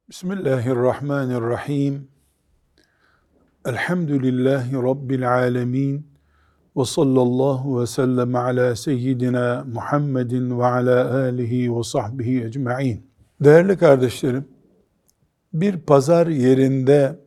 Bismillahirrahmanirrahim. Elhamdülillahi Rabbil alemin. Ve sallallahu ve sellem ala seyyidina Muhammedin ve ala alihi ve sahbihi ecma'in. Değerli kardeşlerim, bir pazar yerinde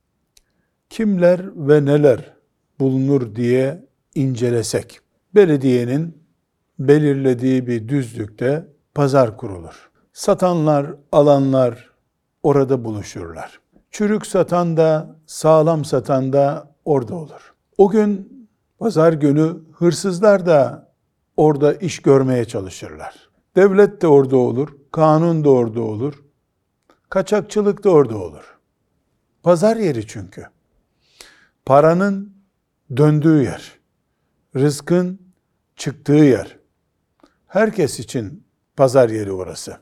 kimler ve neler bulunur diye incelesek, belediyenin belirlediği bir düzlükte pazar kurulur. Satanlar, alanlar orada buluşurlar. Çürük satan da, sağlam satan da orada olur. O gün, pazar günü hırsızlar da orada iş görmeye çalışırlar. Devlet de orada olur, kanun da orada olur, kaçakçılık da orada olur. Pazar yeri çünkü. Paranın döndüğü yer, rızkın çıktığı yer. Herkes için pazar yeri orası.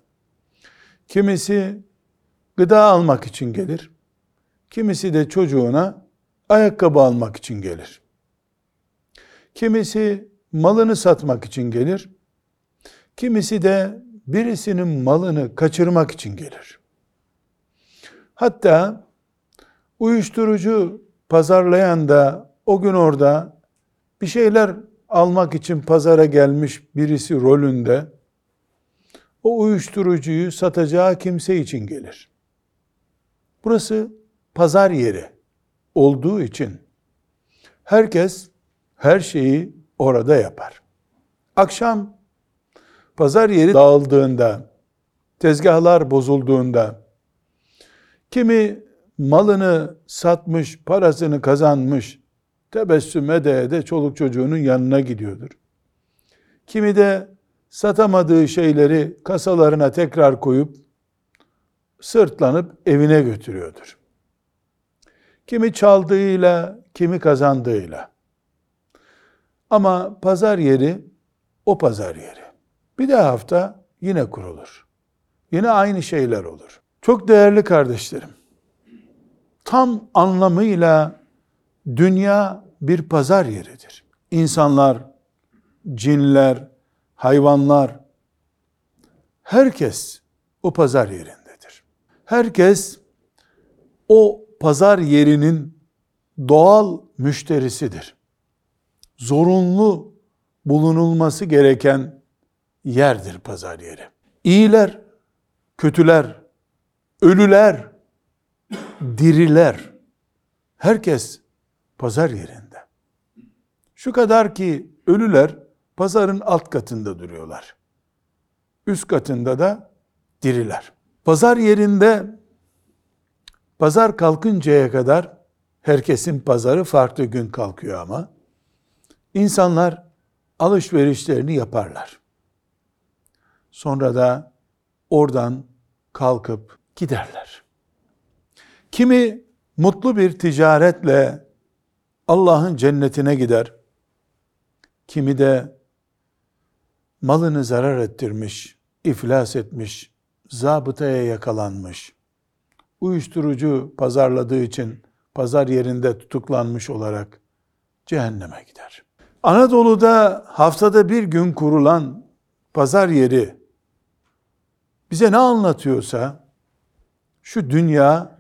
Kimisi gıda almak için gelir, kimisi de çocuğuna ayakkabı almak için gelir. Kimisi malını satmak için gelir, kimisi de birisinin malını kaçırmak için gelir. Hatta uyuşturucu pazarlayan da o gün orada bir şeyler almak için pazara gelmiş birisi rolünde o uyuşturucuyu satacağı kimse için gelir. Burası pazar yeri olduğu için herkes her şeyi orada yapar. Akşam pazar yeri dağıldığında, tezgahlar bozulduğunda, kimi malını satmış, parasını kazanmış, tebessüm ede ede çoluk çocuğunun yanına gidiyordur. Kimi de satamadığı şeyleri kasalarına tekrar koyup, sırtlanıp evine götürüyordur. Kimi çaldığıyla, kimi kazandığıyla. Ama pazar yeri, o pazar yeri. Bir de hafta yine kurulur. Yine aynı şeyler olur. Çok değerli kardeşlerim, tam anlamıyla dünya bir pazar yeridir. İnsanlar, cinler, hayvanlar, herkes o pazar yerindedir. Herkes o pazar yerinin doğal müşterisidir. Zorunlu bulunulması gereken yerdir pazar yeri. İyiler, kötüler, ölüler, diriler, herkes pazar yerinde. Şu kadar ki ölüler pazarın alt katında duruyorlar. Üst katında da diriler. Pazar yerinde pazar kalkıncaya kadar herkesin pazarı farklı gün kalkıyor ama insanlar alışverişlerini yaparlar. Sonra da oradan kalkıp giderler. Kimi mutlu bir ticaretle Allah'ın cennetine gider. Kimi de malını zarar ettirmiş, iflas etmiş, zabıtaya yakalanmış, uyuşturucu pazarladığı için pazar yerinde tutuklanmış olarak cehenneme gider. Anadolu'da haftada bir gün kurulan pazar yeri bize ne anlatıyorsa, şu dünya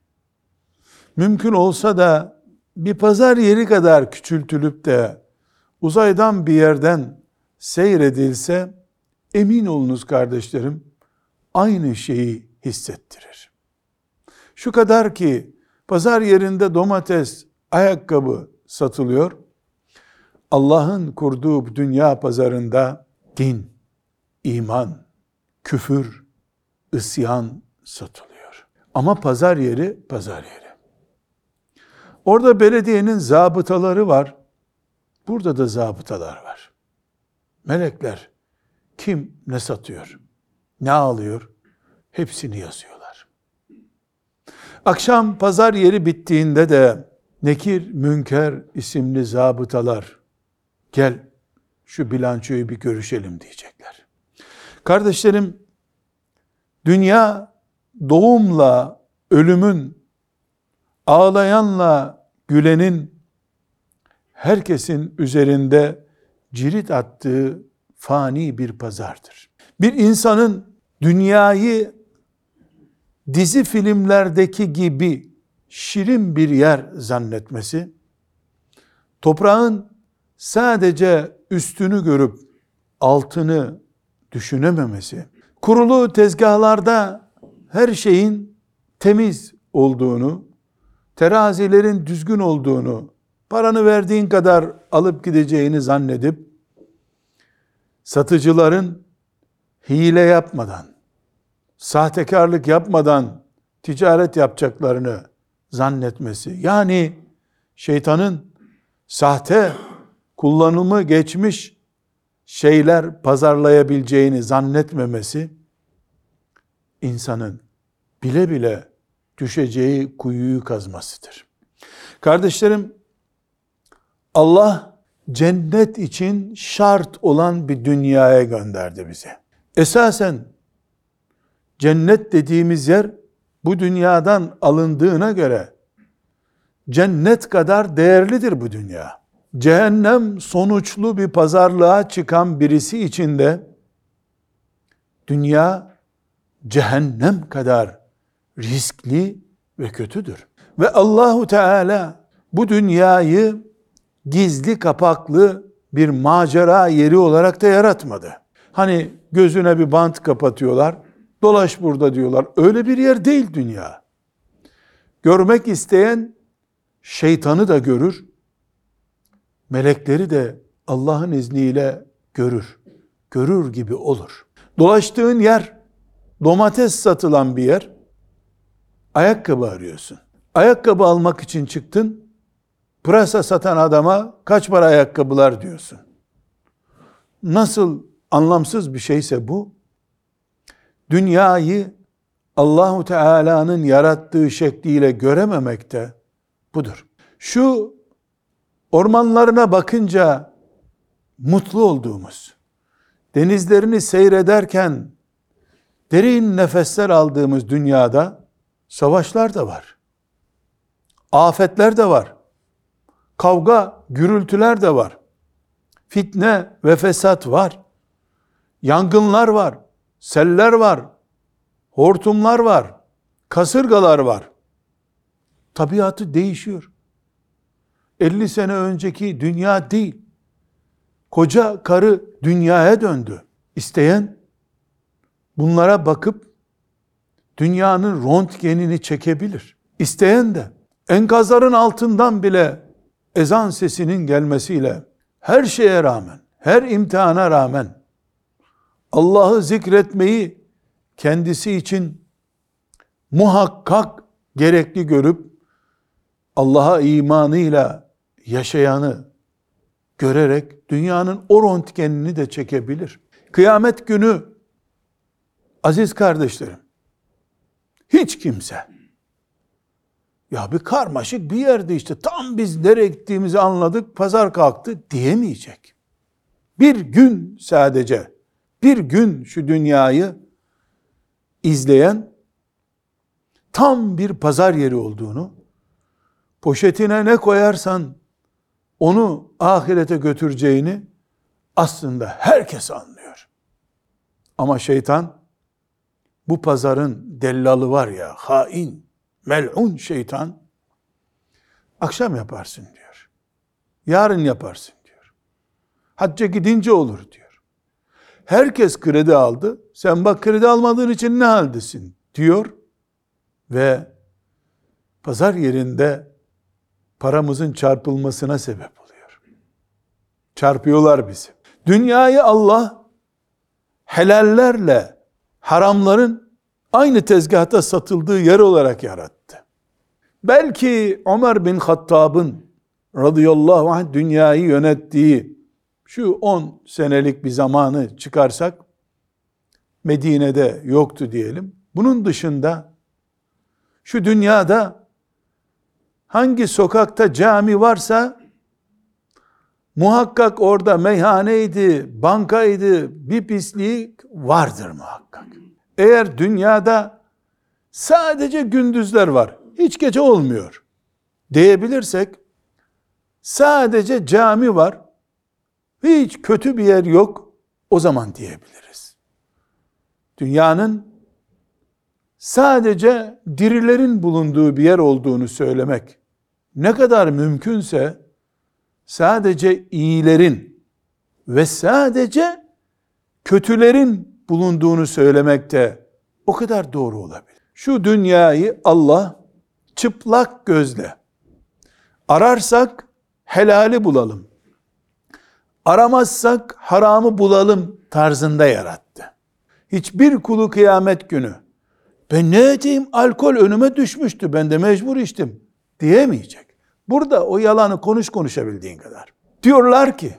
mümkün olsa da bir pazar yeri kadar küçültülüp de uzaydan bir yerden seyredilse, emin olunuz kardeşlerim, aynı şeyi hissettirir. Şu kadar ki pazar yerinde domates, ayakkabı satılıyor. Allah'ın kurduğu bu dünya pazarında din, iman, küfür, isyan satılıyor. Ama pazar yeri pazar yeri. Orada belediyenin zabıtaları var. Burada da zabıtalar var. Melekler kim ne satıyor, ne alıyor, hepsini yazıyorlar. Akşam pazar yeri bittiğinde de Nekir, Münker isimli zabıtalar gel şu bilançoyu bir görüşelim diyecekler. Kardeşlerim, dünya doğumla ölümün, ağlayanla gülenin, herkesin üzerinde cirit attığı fani bir pazardır. Bir insanın dünyayı dizi filmlerdeki gibi şirin bir yer zannetmesi, toprağın sadece üstünü görüp altını düşünememesi, kurulu tezgahlarda her şeyin temiz olduğunu, terazilerin düzgün olduğunu, paranı verdiğin kadar alıp gideceğini zannedip, satıcıların hile yapmadan, sahtekarlık yapmadan ticaret yapacaklarını zannetmesi, yani şeytanın sahte, kullanımı geçmiş şeyler pazarlayabileceğini zannetmemesi, insanın bile bile düşeceği kuyuyu kazmasıdır. Kardeşlerim, Allah cennet için şart olan bir dünyaya gönderdi bizi. Esasen cennet dediğimiz yer bu dünyadan alındığına göre cennet kadar değerlidir bu dünya. Cehennem sonuçlu bir pazarlığa çıkan birisi için de dünya cehennem kadar riskli ve kötüdür. Ve Allahu Teala bu dünyayı gizli kapaklı bir macera yeri olarak da yaratmadı. Hani gözüne bir bant kapatıyorlar, dolaş burada diyorlar. Öyle bir yer değil dünya. Görmek isteyen şeytanı da görür, melekleri de Allah'ın izniyle görür. Görür gibi olur. Dolaştığın yer, domates satılan bir yer, ayakkabı arıyorsun. Ayakkabı almak için çıktın, pırasa satan adama kaç para ayakkabılar diyorsun. Nasıl anlamsız bir şeyse bu, dünyayı Allahu Teala'nın yarattığı şekliyle görememek de budur. Şu ormanlarına bakınca mutlu olduğumuz, denizlerini seyrederken derin nefesler aldığımız dünyada savaşlar da var. Afetler de var. Kavga, gürültüler de var. Fitne ve fesat var. Yangınlar var. Seller var. Hortumlar var. Kasırgalar var. Tabiatı değişiyor. 50 sene önceki dünya değil. Koca karı dünyaya döndü. İsteyen bunlara bakıp dünyanın röntgenini çekebilir. İsteyen de enkazların altından bile ezan sesinin gelmesiyle her şeye rağmen, her imtihana rağmen Allah'ı zikretmeyi kendisi için muhakkak gerekli görüp Allah'a imanıyla yaşayanı görerek dünyanın o röntgenini de çekebilir. Kıyamet günü aziz kardeşlerim, hiç kimse ya bir karmaşık bir yerde işte tam biz nereye gittiğimizi anladık, pazar kalktı diyemeyecek. Bir gün sadece, bir gün şu dünyayı izleyen tam bir pazar yeri olduğunu, poşetine ne koyarsan onu ahirete götüreceğini aslında herkes anlıyor. Ama şeytan, bu pazarın dellalı var ya, hain, mel'un şeytan, akşam yaparsın diyor. Yarın yaparsın diyor. Hacca gidince olur diyor. Herkes kredi aldı. Sen bak kredi almadığın için ne haldesin diyor. Ve pazar yerinde paramızın çarpılmasına sebep oluyor. Çarpıyorlar bizi. Dünyayı Allah helallerle haramların aynı tezgahta satıldığı yer olarak yarattı. Belki Ömer bin Hattab'ın radıyallahu anh dünyayı yönettiği şu 10 senelik bir zamanı çıkarsak, Medine'de yoktu diyelim. Bunun dışında şu dünyada hangi sokakta cami varsa muhakkak orada meyhaneydi, bankaydı, bir pislik vardır muhakkak. Eğer dünyada sadece gündüzler var, hiç gece olmuyor diyebilirsek, sadece cami var, hiç kötü bir yer yok, o zaman diyebiliriz. Dünyanın sadece dirilerin bulunduğu bir yer olduğunu söylemek ne kadar mümkünse sadece iyilerin ve sadece kötülerin bulunduğunu söylemek de o kadar doğru olabilir. Şu dünyayı Allah çıplak gözle ararsak helali bulalım, aramazsak haramı bulalım tarzında yarattı. Hiçbir kulu kıyamet günü ben ne edeyim, alkol önüme düşmüştü, ben de mecbur içtim diyemeyecek. Burada o yalanı konuşabildiğin kadar. Diyorlar ki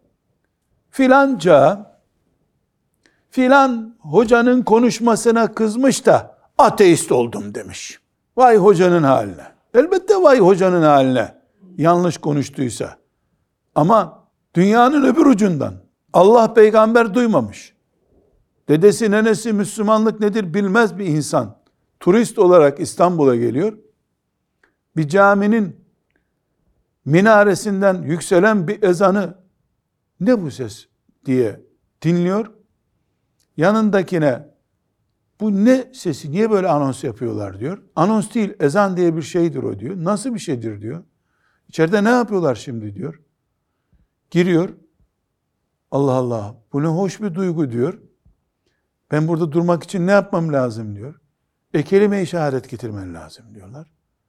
filan hocanın konuşmasına kızmış da ateist oldum demiş. Vay hocanın haline. Elbette vay hocanın haline. Yanlış konuştuysa. Ama dünyanın öbür ucundan Allah peygamber duymamış. Dedesi nenesi Müslümanlık nedir bilmez bir insan. Turist olarak İstanbul'a geliyor. Bir caminin minaresinden yükselen bir ezanı ne bu ses diye dinliyor. Yanındakine bu ne sesi, niye böyle anons yapıyorlar diyor. Anons değil, ezan diye bir şeydir o diyor. Nasıl bir şeydir diyor. İçeride ne yapıyorlar şimdi diyor. Giriyor. Allah Allah, bu ne hoş bir duygu diyor. Ben burada durmak için ne yapmam lazım diyor. Kelime-i şehadet getirmen lazım diyorlar.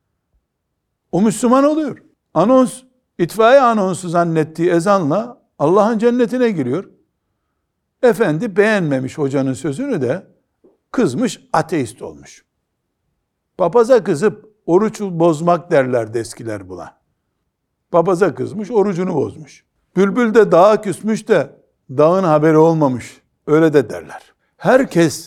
O Müslüman oluyor. Anons, itfaiye anonsu zannettiği ezanla Allah'ın cennetine giriyor. Efendi beğenmemiş hocanın sözünü de kızmış, ateist olmuş. Papaza kızıp oruç bozmak derlerdi eskiler buna. Papaza kızmış, orucunu bozmuş. Bülbül de dağa küsmüş de dağın haberi olmamış. Öyle de derler. Herkes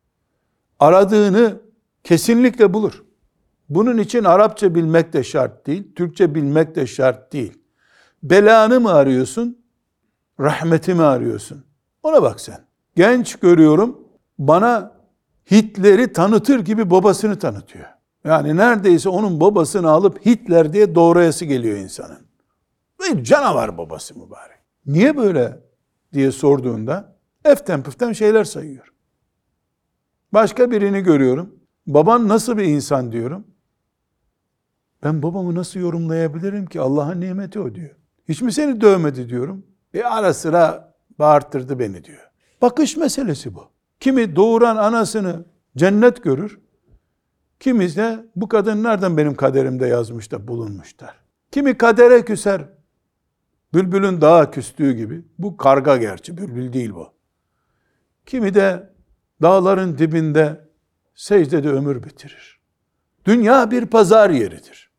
aradığını kesinlikle bulur. Bunun için Arapça bilmek de şart değil, Türkçe bilmek de şart değil. Belanı mı arıyorsun, rahmeti mi arıyorsun? Ona bak sen. Genç görüyorum, bana Hitler'i tanıtır gibi babasını tanıtıyor. Yani neredeyse onun babasını alıp Hitler diye doğrayası geliyor insanın. Bir canavar babası mübarek. Niye böyle diye sorduğunda eften püften şeyler sayıyor. Başka birini görüyorum. Baban nasıl bir insan diyorum. Ben babamı nasıl yorumlayabilirim ki? Allah'ın nimeti o diyor. Hiç mi seni dövmedi diyorum. Ara sıra bağırttırdı beni diyor. Bakış meselesi bu. Kimi doğuran anasını cennet görür. Kimi de bu kadın nereden benim kaderimde yazmış da bulunmuş der. Kimi kadere küser. Bülbülün dağa küstüğü gibi. Bu karga gerçi, bülbül değil bu. Kimi de dağların dibinde secdede ömür bitirir. Dünya bir pazar yeridir.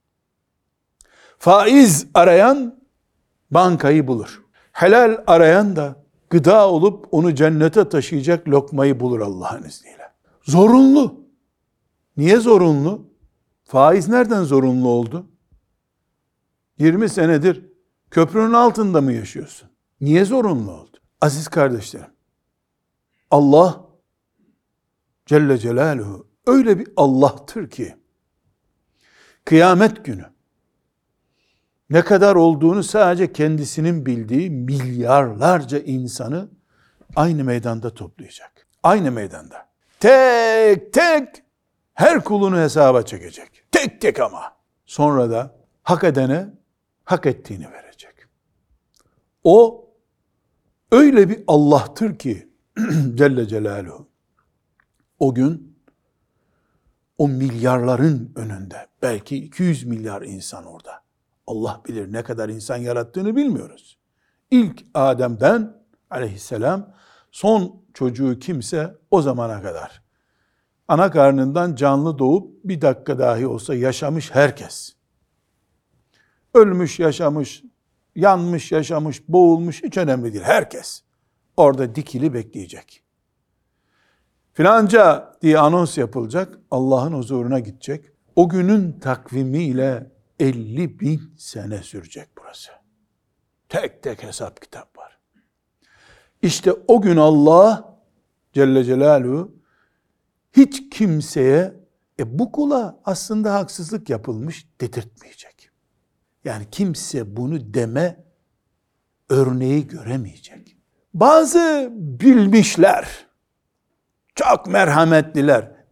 Faiz arayan bankayı bulur. Helal arayan da gıda olup onu cennete taşıyacak lokmayı bulur Allah'ın izniyle. Zorunlu. Niye zorunlu? Faiz nereden zorunlu oldu? 20 senedir köprünün altında mı yaşıyorsun? Niye zorunlu oldu? Aziz kardeşlerim, Allah Celle Celaluhu öyle bir Allah'tır ki kıyamet günü ne kadar olduğunu sadece kendisinin bildiği milyarlarca insanı aynı meydanda toplayacak. Aynı meydanda. Tek tek her kulunu hesaba çekecek. Tek tek ama. Sonra da hak edene hak ettiğini verecek. O öyle bir Allah'tır ki Celle Celaluhu. O gün o milyarların önünde belki 200 milyar insan orada. Allah bilir ne kadar insan yarattığını bilmiyoruz. İlk Adem'den aleyhisselam son çocuğu kimse o zamana kadar ana karnından canlı doğup bir dakika dahi olsa yaşamış herkes. Ölmüş, yaşamış, yanmış, yaşamış, boğulmuş hiç önemli değil. Herkes orada dikili bekleyecek. Filanca diye anons yapılacak. Allah'ın huzuruna gidecek. O günün takvimiyle 50.000 sene sürecek burası. Tek tek hesap kitap var. İşte o gün Allah Celle Celaluhu hiç kimseye bu kula aslında haksızlık yapılmış dedirtmeyecek. Yani kimse bunu deme örneği göremeyecek. Bazı bilmişler, çok merhametliler,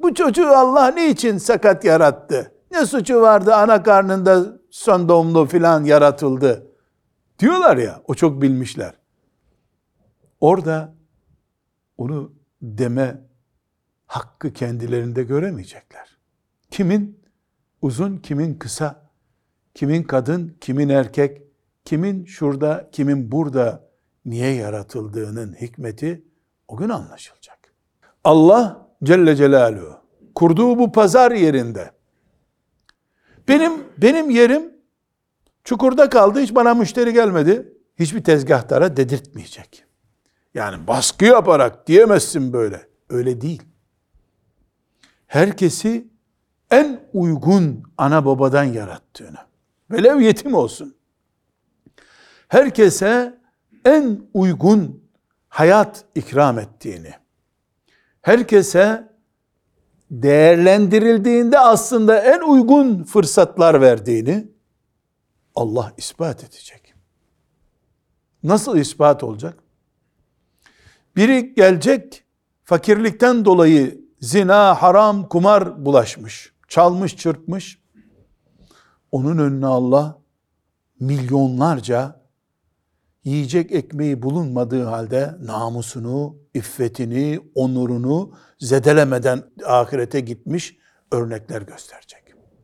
Bu çocuğu Allah niçin sakat yarattı? Ne suçu vardı, ana karnında son doğumlu filan yaratıldı diyorlar ya, o çok bilmişler. Orada onu deme hakkı kendilerinde göremeyecekler. Kimin uzun, kimin kısa, kimin kadın, kimin erkek, kimin şurada, kimin burada niye yaratıldığının hikmeti o gün anlaşılacak. Allah Celle Celaluhu kurduğu bu pazar yerinde benim yerim çukurda kaldı, hiç bana müşteri gelmedi, hiçbir tezgahtara dedirtmeyecek. Yani baskı yaparak diyemezsin böyle. Öyle değil. Herkesi en uygun ana babadan yarattığını, velev yetim olsun, herkese en uygun hayat ikram ettiğini, herkese değerlendirildiğinde aslında en uygun fırsatlar verdiğini Allah ispat edecek. Nasıl ispat olacak? Biri gelecek, fakirlikten dolayı zina, haram, kumar bulaşmış, çalmış, çırpmış. Onun önüne Allah milyonlarca yiyecek ekmeği bulunmadığı halde namusunu, iffetini, onurunu zedelemeden ahirete gitmiş örnekler gösterecek.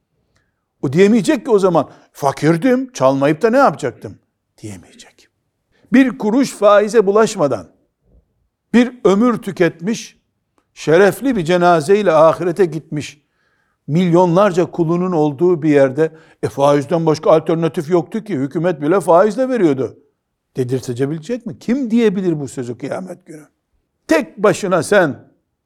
O diyemeyecek ki o zaman fakirdim, çalmayıp da ne yapacaktım? Diyemeyecek. Bir kuruş faize bulaşmadan bir ömür tüketmiş, şerefli bir cenazeyle ahirete gitmiş milyonlarca kulunun olduğu bir yerde faizden başka alternatif yoktu ki, hükümet bile faizle veriyordu dedirtebilecek mi? Kim diyebilir bu sözü kıyamet günü? Tek başına sen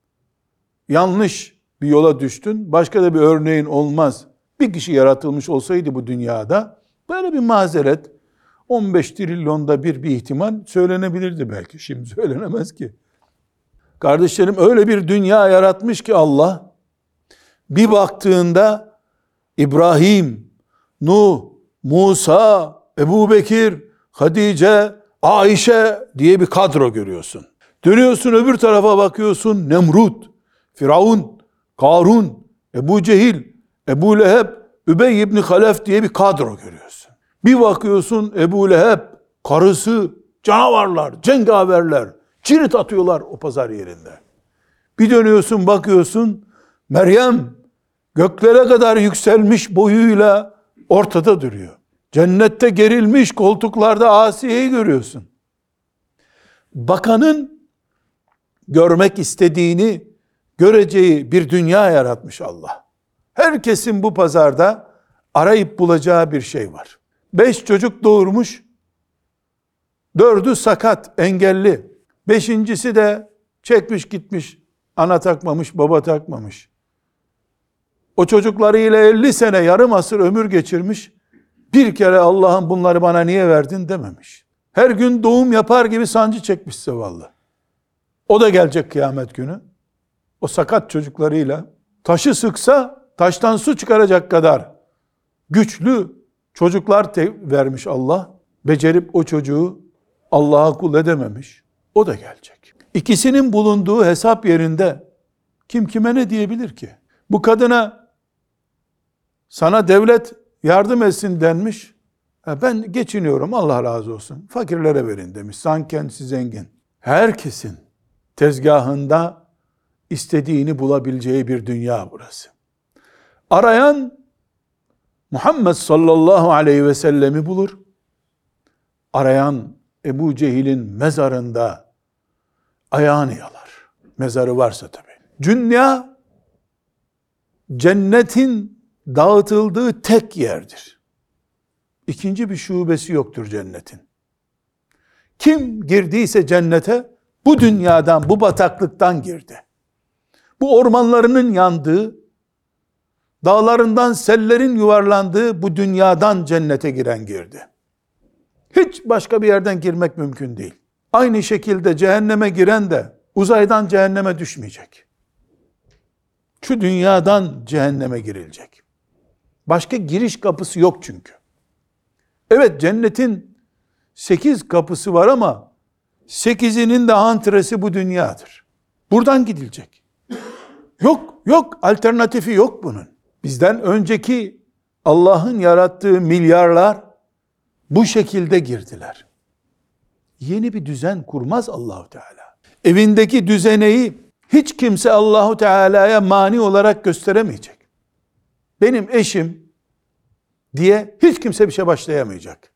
yanlış bir yola düştün, başka da bir örneğin olmaz. Bir kişi yaratılmış olsaydı bu dünyada böyle bir mazeret 15 trilyonda bir ihtimal söylenebilirdi belki. Şimdi söylenemez ki. Kardeşlerim, öyle bir dünya yaratmış ki Allah, bir baktığında İbrahim, Nuh, Musa, Ebu Bekir, Hatice, Ayşe diye bir kadro görüyorsun. Dönüyorsun öbür tarafa bakıyorsun, Nemrut, Firavun, Karun, Ebu Cehil, Ebu Leheb, Übey ibn Halef diye bir kadro görüyorsun. Bir bakıyorsun Ebu Leheb, karısı, canavarlar, cengaverler, cirit atıyorlar o pazar yerinde. Bir dönüyorsun bakıyorsun, Meryem göklere kadar yükselmiş boyuyla ortada duruyor. Cennette gerilmiş koltuklarda Asiye'yi görüyorsun. Bakanın görmek istediğini göreceği bir dünya yaratmış Allah. Herkesin bu pazarda arayıp bulacağı bir şey var. 5 çocuk doğurmuş, 4'ü sakat, engelli. 5.'si de çekmiş gitmiş, ana takmamış, baba takmamış. O çocuklarıyla 50 sene, yarım asır ömür geçirmiş, bir kere Allah'ım bunları bana niye verdin dememiş. Her gün doğum yapar gibi sancı çekmiş zavallı. O da gelecek kıyamet günü. O sakat çocuklarıyla taşı sıksa taştan su çıkaracak kadar güçlü çocuklar vermiş Allah. Becerip o çocuğu Allah'a kul edememiş. O da gelecek. İkisinin bulunduğu hesap yerinde kim kime ne diyebilir ki? Bu kadına sana devlet yardım etsin denmiş. Ben geçiniyorum, Allah razı olsun, fakirlere verin demiş. Sanki kendisi zengin. Herkesin tezgahında istediğini bulabileceği bir dünya burası. Arayan Muhammed sallallahu aleyhi ve sellemi bulur. Arayan Ebu Cehil'in mezarında ayağını yalar. Mezarı varsa tabii. Dünya cennetin dağıtıldığı tek yerdir. İkinci bir şubesi yoktur cennetin. Kim girdiyse cennete bu dünyadan, bu bataklıktan girdi. Bu ormanlarının yandığı, dağlarından sellerin yuvarlandığı bu dünyadan cennete giren girdi. Hiç başka bir yerden girmek mümkün değil. Aynı şekilde cehenneme giren de uzaydan cehenneme düşmeyecek. Şu dünyadan cehenneme girilecek. Başka giriş kapısı yok çünkü. Evet, cennetin 8 kapısı var ama 8'inin de antresi bu dünyadır. Buradan gidilecek. Yok Yok, alternatifi yok bunun. Bizden önceki Allah'ın yarattığı milyarlar bu şekilde girdiler. Yeni bir düzen kurmaz Allahu Teala. Evindeki düzeneyi hiç kimse Allahu Teala'ya mani olarak gösteremeyecek. Benim eşim diye hiç kimse bir şey başlayamayacak.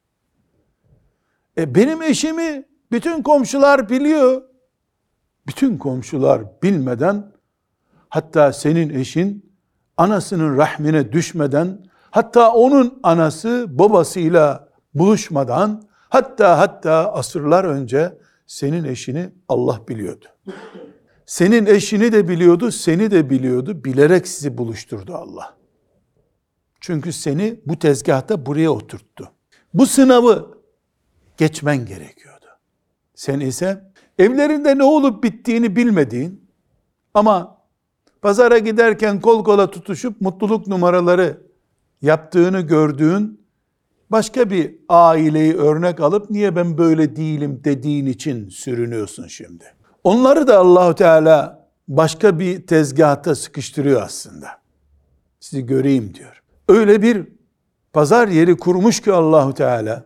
Benim eşimi bütün komşular biliyor. Bütün komşular bilmeden, hatta senin eşin anasının rahmine düşmeden, hatta onun anası babasıyla buluşmadan, hatta asırlar önce senin eşini Allah biliyordu. Senin eşini de biliyordu, seni de biliyordu. Bilerek sizi buluşturdu Allah. Çünkü seni bu tezgahta buraya oturttu. Bu sınavı geçmen gerekiyordu. Sen ise evlerinde ne olup bittiğini bilmediğin ama pazara giderken kol kola tutuşup mutluluk numaraları yaptığını gördüğün başka bir aileyi örnek alıp niye ben böyle değilim dediğin için sürünüyorsun şimdi. Onları da Allahu Teala başka bir tezgahta sıkıştırıyor aslında. Sizi göreyim diyor. Öyle bir pazar yeri kurmuş ki Allahu Teala,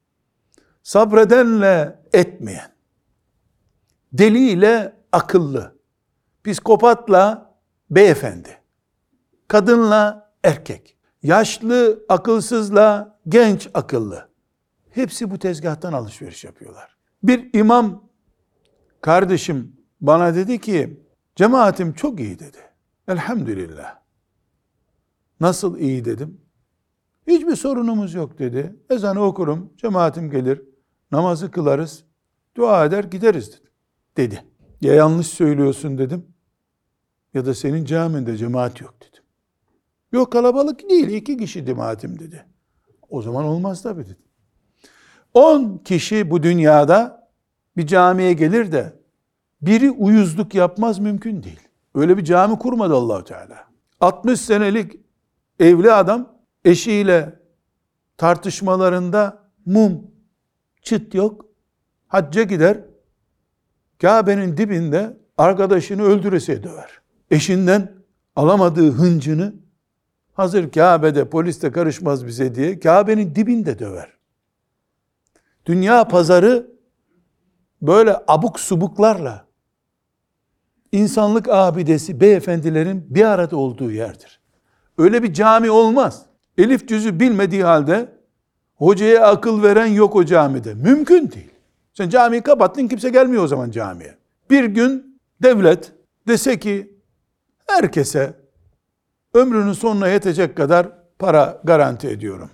sabredenle etmeyen, deliyle akıllı, psikopatla beyefendi, kadınla erkek, yaşlı akılsızla genç akıllı, hepsi bu tezgahtan alışveriş yapıyorlar. Bir imam kardeşim bana dedi ki, cemaatim çok iyi dedi. Elhamdülillah. Nasıl iyi dedim. Hiçbir sorunumuz yok dedi. Ezanı okurum, cemaatim gelir, namazı kılarız, dua eder gideriz dedi. Ya yanlış söylüyorsun dedim, ya da senin caminde cemaat yok dedim. Yok, kalabalık değil, 2 kişi cemaatim dedi. O zaman olmaz tabii dedim. 10 kişi bu dünyada bir camiye gelir de biri uyuzluk yapmaz, mümkün değil. Öyle bir cami kurmadı Allah-u Teala. 60 senelik evli adam eşiyle tartışmalarında mum, çıt yok. Hacca gider, Kabe'nin dibinde arkadaşını öldüresiye döver. Eşinden alamadığı hıncını hazır Kabe'de polis de karışmaz bize diye Kabe'nin dibinde döver. Dünya pazarı böyle abuk subuklarla insanlık abidesi beyefendilerin bir arada olduğu yerdir. Öyle bir cami olmaz. Elif cüzü bilmediği halde hocaya akıl veren yok o camide. Mümkün değil. Sen camiyi kapattın, kimse gelmiyor o zaman camiye. Bir gün devlet dese ki herkese ömrünün sonuna yetecek kadar para garanti ediyorum.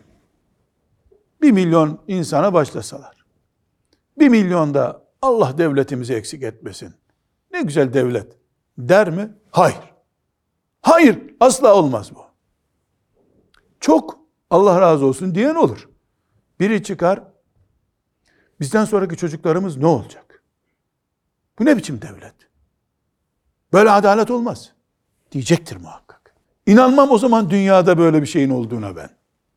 1 milyon insana başlasalar. 1 milyon da Allah devletimizi eksik etmesin. Ne güzel devlet der mi? Hayır. Hayır, asla olmaz bu. Çok Allah razı olsun diyen olur. Biri çıkar, bizden sonraki çocuklarımız ne olacak? Bu ne biçim devlet? Böyle adalet olmaz diyecektir muhakkak. İnanmam o zaman dünyada böyle bir şeyin olduğuna ben.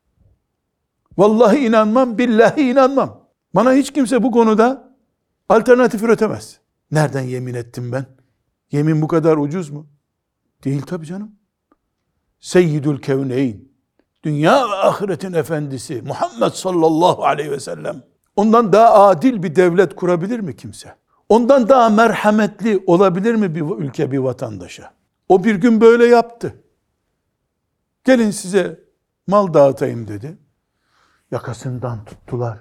Vallahi inanmam, billahi inanmam. Bana hiç kimse bu konuda alternatif üretemez. Nereden yemin ettim ben? Yemin bu kadar ucuz mu? Değil tabii canım. Seyyidül Kevneyn, dünya ve ahiretin efendisi Muhammed sallallahu aleyhi ve sellem. Ondan daha adil bir devlet kurabilir mi kimse? Ondan daha merhametli olabilir mi bir ülke bir vatandaşa? O bir gün böyle yaptı. Gelin size mal dağıtayım dedi. Yakasından tuttular.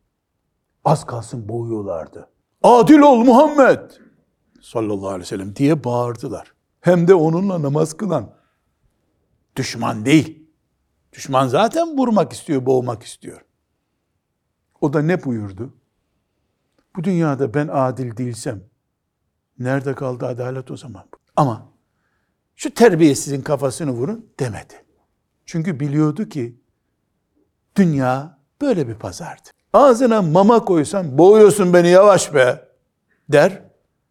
Az kalsın boğuyorlardı. Adil ol Muhammed sallallahu aleyhi ve sellem diye bağırdılar. Hem de onunla namaz kılan. Düşman değil. Düşman zaten vurmak istiyor, boğmak istiyor. O da ne buyurdu? Bu dünyada ben adil değilsem nerede kaldı adalet o zaman? Ama şu terbiyesizin kafasını vurun demedi. Çünkü biliyordu ki dünya böyle bir pazardı. Ağzına mama koysan boğuyorsun beni yavaş be der.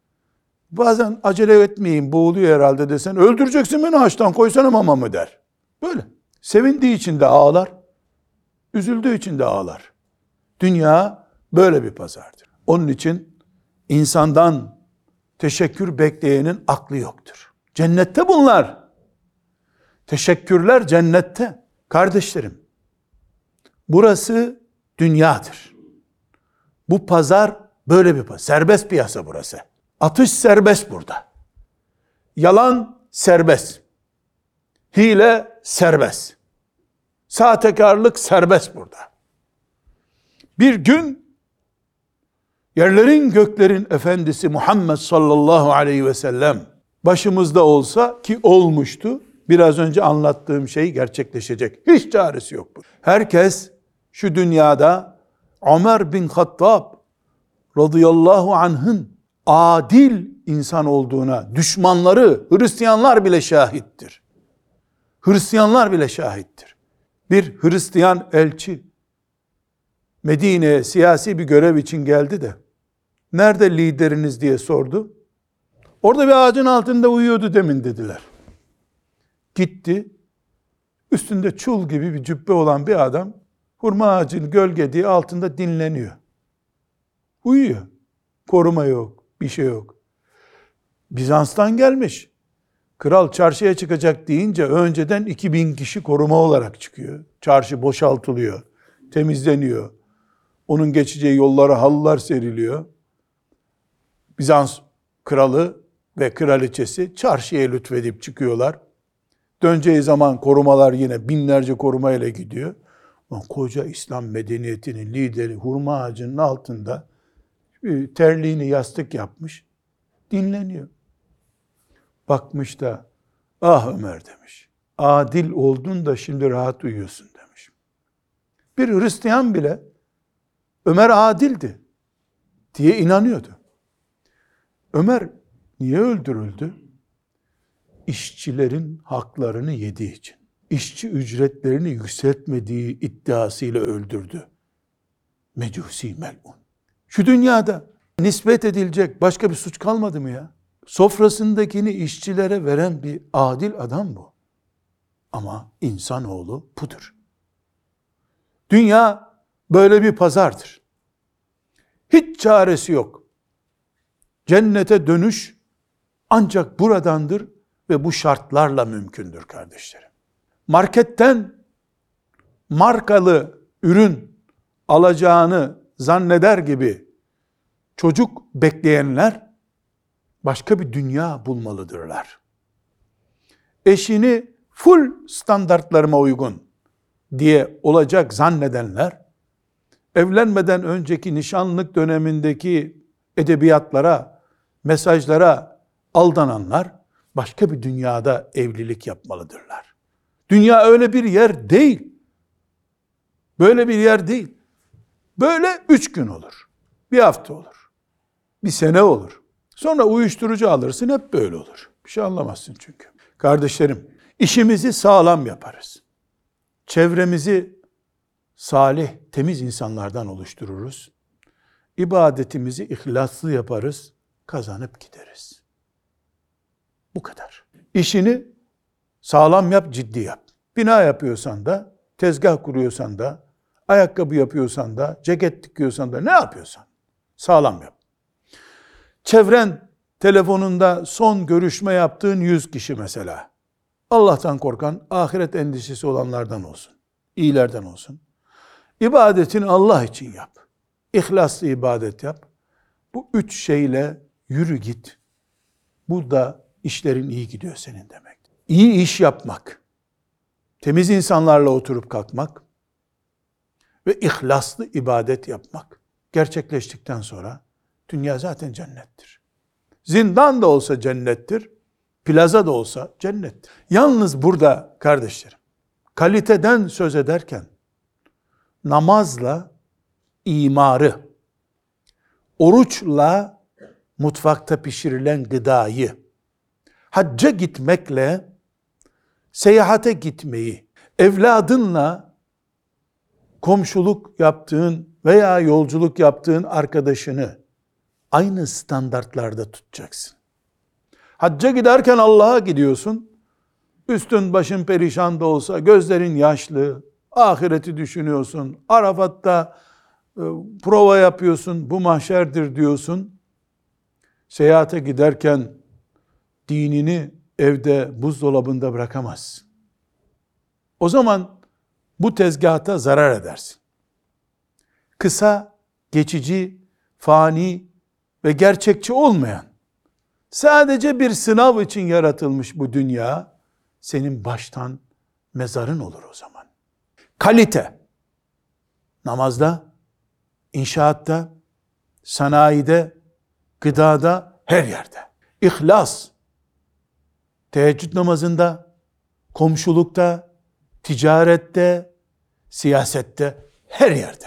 Bazen acele etmeyin boğuluyor herhalde desen öldüreceksin beni haçtan koysana mamamı der. Böyle. Sevindiği için de ağlar. Üzüldüğü için de ağlar. Dünya böyle bir pazardır. Onun için insandan teşekkür bekleyenin aklı yoktur. Cennette bunlar. Teşekkürler cennette. Kardeşlerim, burası dünyadır. Bu pazar böyle bir pazar. Serbest piyasa burası. Atış serbest burada. Yalan serbest. Hile serbest. Sahtekarlık serbest burada. Bir gün yerlerin göklerin efendisi Muhammed sallallahu aleyhi ve sellem başımızda olsa, ki olmuştu, biraz önce anlattığım şey gerçekleşecek. Hiç çaresi yok bu. Herkes şu dünyada Ömer bin Hattab radıyallahu anh'ın adil insan olduğuna düşmanları, Hristiyanlar bile şahittir. Hristiyanlar bile şahittir. Bir Hristiyan elçi Medine'ye siyasi bir görev için geldi de nerede lideriniz diye sordu. Orada bir ağacın altında uyuyordu demin dediler. Gitti. Üstünde çul gibi bir cübbe olan bir adam hurma ağacının gölgediği altında dinleniyor. Uyuyor. Koruma yok. Bir şey yok. Bizans'tan gelmiş. Kral çarşıya çıkacak deyince önceden 2000 kişi koruma olarak çıkıyor. Çarşı boşaltılıyor. Temizleniyor. Onun geçeceği yollara halılar seriliyor. Bizans kralı ve kraliçesi çarşıya lütfedip çıkıyorlar. Döneceği zaman korumalar yine binlerce korumayla gidiyor. Koca İslam medeniyetinin lideri hurma ağacının altında terliğini yastık yapmış, dinleniyor. Bakmış da, ah Ömer demiş, adil oldun da şimdi rahat uyuyorsun demiş. Bir Hristiyan bile Ömer adildi diye inanıyordu. Ömer niye öldürüldü? İşçilerin haklarını yediği için. İşçi ücretlerini yükseltmediği iddiasıyla öldürdü. Mecusi melun. Şu dünyada nispet edilecek başka bir suç kalmadı mı ya? Sofrasındakini işçilere veren bir adil adam bu. Ama insanoğlu budur. Dünya böyle bir pazardır. Hiç çaresi yok. Cennete dönüş ancak buradandır ve bu şartlarla mümkündür kardeşlerim. Marketten markalı ürün alacağını zanneder gibi çocuk bekleyenler başka bir dünya bulmalıdırlar. Eşini full standartlarıma uygun diye olacak zannedenler, evlenmeden önceki nişanlık dönemindeki edebiyatlara, mesajlara aldananlar başka bir dünyada evlilik yapmalıdırlar. Dünya öyle bir yer değil. Böyle bir yer değil. Böyle 3 gün olur. Bir hafta olur. Bir sene olur. Sonra uyuşturucu alırsın, hep böyle olur. Bir şey anlamazsın çünkü. Kardeşlerim, işimizi sağlam yaparız. Çevremizi salih, temiz insanlardan oluştururuz. İbadetimizi ihlaslı yaparız, kazanıp gideriz. Bu kadar. İşini sağlam yap, ciddi yap. Bina yapıyorsan da, tezgah kuruyorsan da, ayakkabı yapıyorsan da, ceket dikiyorsan da, ne yapıyorsan sağlam yap. Çevren, telefonunda son görüşme yaptığın 100 kişi mesela. Allah'tan korkan, ahiret endişesi olanlardan olsun. İyilerden olsun. İbadetini Allah için yap. İhlaslı ibadet yap. Bu 3 şeyle yürü git. Burada işlerin iyi gidiyor senin demek. İyi iş yapmak, temiz insanlarla oturup kalkmak ve ihlaslı ibadet yapmak gerçekleştikten sonra dünya zaten cennettir. Zindan da olsa cennettir, plaza da olsa cennettir. Yalnız burada kardeşlerim, kaliteden söz ederken namazla imarı, oruçla mutfakta pişirilen gıdayı, hacca gitmekle seyahate gitmeyi, evladınla komşuluk yaptığın veya yolculuk yaptığın arkadaşını aynı standartlarda tutacaksın. Hacca giderken Allah'a gidiyorsun, üstün başın perişan da olsa, gözlerin yaşlı, ahireti düşünüyorsun, Arafat'ta prova yapıyorsun, bu mahşerdir diyorsun. Seyahate giderken dinini evde buzdolabında bırakamazsın. O zaman bu tezgahta zarar edersin. Kısa, geçici, fani ve gerçekçi olmayan, sadece bir sınav için yaratılmış bu dünya, senin baştan mezarın olur o zaman. Kalite, namazda, inşaatta, sanayide, gıdada, her yerde. İhlas, teheccüd namazında, komşulukta, ticarette, siyasette, her yerde.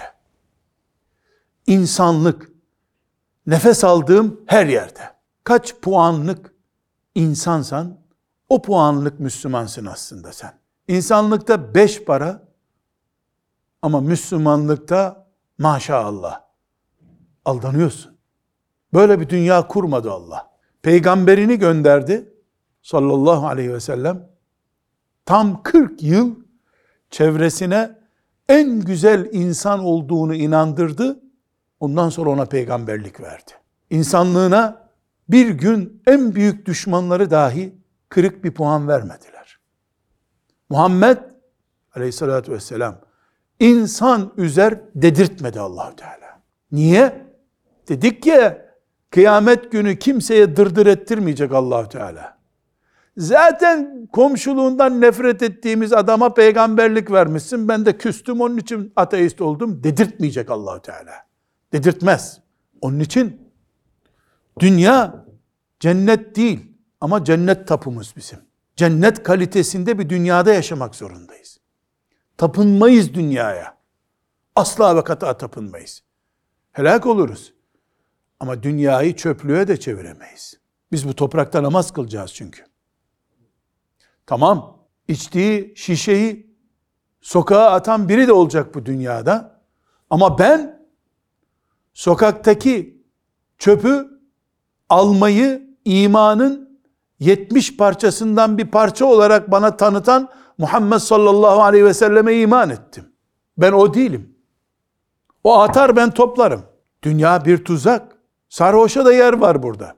İnsanlık, nefes aldığım her yerde. Kaç puanlık insansan, o puanlık Müslümansın aslında sen. İnsanlıkta 5 para ama Müslümanlıkta maşallah aldanıyorsun. Böyle bir dünya kurmadı Allah. Peygamberini gönderdi sallallahu aleyhi ve sellem. Tam 40 yıl çevresine en güzel insan olduğunu inandırdı. Ondan sonra ona peygamberlik verdi. İnsanlığına bir gün en büyük düşmanları dahi kırık bir puan vermediler. Muhammed aleyhissalatü vesselam insan üzer dedirtmedi Allah-u Teala. Niye? Dedik ya, kıyamet günü kimseye dırdır ettirmeyecek Allah-u Teala. Zaten komşuluğundan nefret ettiğimiz adama peygamberlik vermişsin, ben de küstüm onun için ateist oldum dedirtmeyecek Allah-u Teala. Dedirtmez. Onun için dünya cennet değil ama cennet tapumuz bizim. Cennet kalitesinde bir dünyada yaşamak zorundayız. Tapınmayız dünyaya. Asla ve kata tapınmayız. Helak oluruz. Ama dünyayı çöplüğe de çeviremeyiz. Biz bu toprakta namaz kılacağız çünkü. Tamam, içtiği şişeyi sokağa atan biri de olacak bu dünyada. Ama ben sokaktaki çöpü almayı imanın 70 parçasından bir parça olarak bana tanıtan Muhammed sallallahu aleyhi ve selleme iman ettim. Ben o değilim. O atar, ben toplarım. Dünya bir tuzak. Sarhoşa da yer var burada.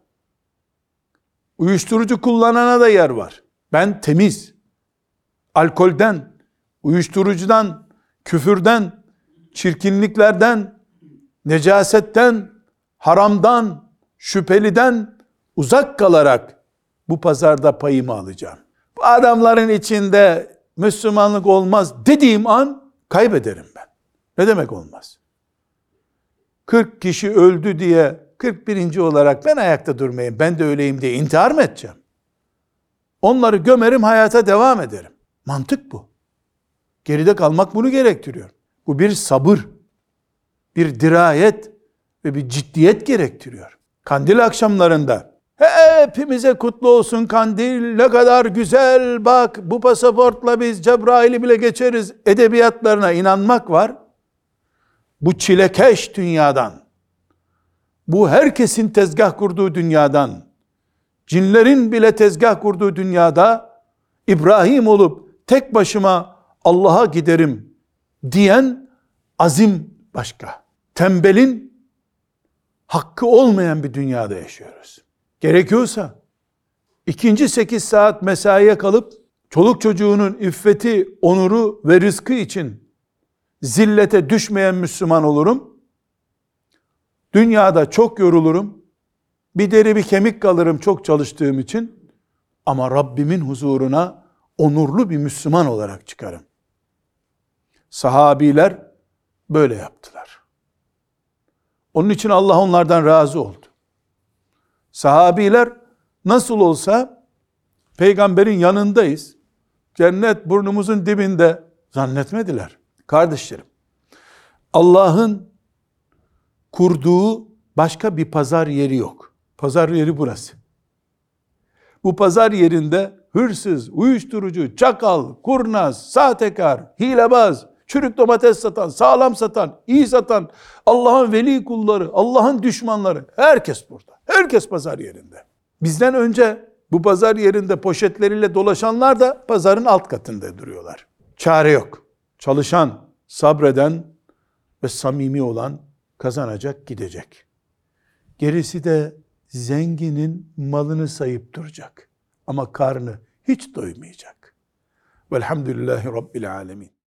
Uyuşturucu kullanana da yer var. Ben temiz. Alkolden, uyuşturucudan, küfürden, çirkinliklerden, necasetten, haramdan, şüpheliden uzak kalarak bu pazarda payımı alacağım. Bu adamların içinde Müslümanlık olmaz dediğim an kaybederim ben. Ne demek olmaz? 40 kişi öldü diye 41. olarak ben ayakta durmayayım, ben de öyleyim diye intihar mı edeceğim? Onları gömerim, hayata devam ederim. Mantık bu. Geride kalmak bunu gerektiriyor. Bu bir sabır, bir dirayet ve bir ciddiyet gerektiriyor. Kandil akşamlarında hepimize kutlu olsun kandil, ne kadar güzel, bak bu pasaportla biz Cebrail'i bile geçeriz edebiyatlarına inanmak var. Bu çilekeş dünyadan, bu herkesin tezgah kurduğu dünyadan, cinlerin bile tezgah kurduğu dünyada İbrahim olup tek başıma Allah'a giderim diyen azim başka. Tembelin hakkı olmayan bir dünyada yaşıyoruz. Gerekiyorsa ikinci 8 saat mesaiye kalıp çoluk çocuğunun iffeti, onuru ve rızkı için zillete düşmeyen Müslüman olurum. Dünyada çok yorulurum. Bir deri bir kemik kalırım çok çalıştığım için. Ama Rabbimin huzuruna onurlu bir Müslüman olarak çıkarım. Sahabiler böyle yaptılar. Onun için Allah onlardan razı oldu. Sahabiler nasıl olsa peygamberin yanındayız, cennet burnumuzun dibinde zannetmediler. Kardeşlerim, Allah'ın kurduğu başka bir pazar yeri yok. Pazar yeri burası. Bu pazar yerinde hırsız, uyuşturucu, çakal, kurnaz, sahtekar, hilebaz, çürük domates satan, sağlam satan, iyi satan, Allah'ın veli kulları, Allah'ın düşmanları, herkes burada. Herkes pazar yerinde. Bizden önce bu pazar yerinde poşetleriyle dolaşanlar da pazarın alt katında duruyorlar. Çare yok. Çalışan, sabreden ve samimi olan kazanacak, gidecek. Gerisi de zenginin malını sayıp duracak. Ama karnı hiç doymayacak. Velhamdülillahi Rabbil alemin.